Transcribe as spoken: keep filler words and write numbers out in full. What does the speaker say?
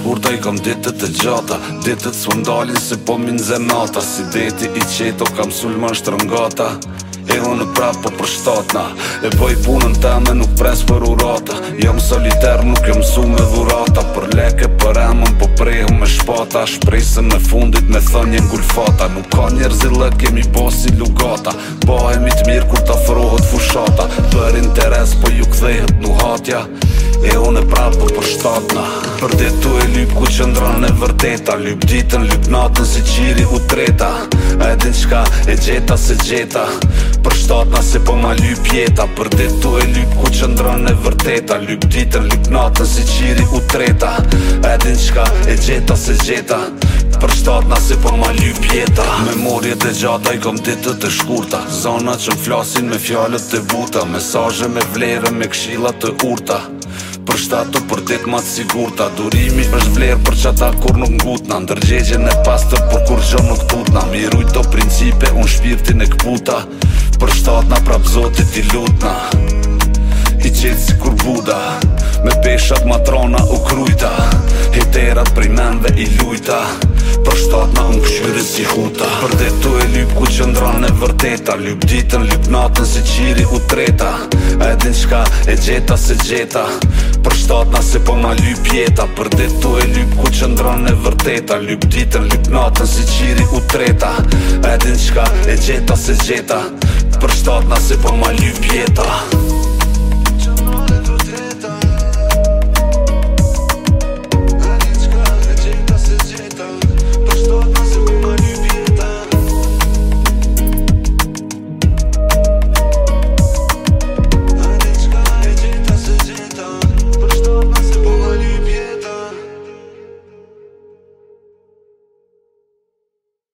shkurta, i kam ditët e gjata. Ditët s'u ndalin se po min zemata. Si deti i qeto kam sulma shtrëngata. E unë prap po për shtatna. E bëj punën teme, nuk pres për urata. Jam soliter, nuk jam su me dhurata. Për leke, për emën, po prejhëm me shpata. Shpresën me fundit me thënje ngulfata. Nuk ka njerëzillë, kemi po si lugata. Bahemi të mirë kur t'afrohet fushata. Për interes, po ju kthehet nuhatja. E unë prap po për shtatna. Për ditu e lyp ku qëndron e vërteta. Lyp ditën, lyp natën si qiri u treta. A e din qka e gjeta se gjeta. Për shtatna se po ma lyp jeta. Për ditu e lyp ku qëndron e vërteta. Lyp ditën, lyp natën si qiri u treta. A e din qka e gjeta se gjeta. Për shtatna se po ma lyp jeta. Memorjet e gjata, i kom ditët e shkurta. Zona që m'flasin me fjalët e buta. Mesazhe me vlerë, me këshillat të urta. Për shtatu për dit ma të sigurta. Durimi është vlerë për qata kur nuk ngutna. Ndërgjegjen e pastër për kur gjo nuk tutna. Mi rujt to principe, unë shpirtin e këputa. Për shtatna prap zotit i lutna. I qetë si kur Buda. Me peshat matrona u krujta. Heterat prej menve i lujta. Për shtatna unë këshyri si huta. Për ditu e lyp ku qëndron e vërteta. Lyp ditën, lyp natën si qiri u treta. A e din qka e gjeta se gjeta. Për shtatna se po ma lyp jeta. Për ditu e lyp ku qëndron e vërteta. Lyp ditën, lyp natën si qiri u treta. A e din qka e gjeta se gjeta. Për shtatna se po ma lyp jeta.